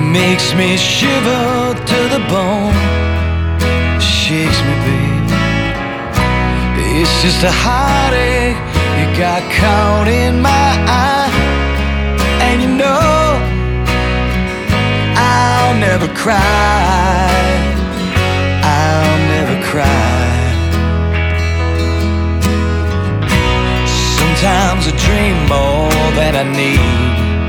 makes me shiver to the bone, shakes me, babe. It's just a heartache you got caught in my eye. And you know I'll never cry, I'll never cry. Sometimes I dream more than I need.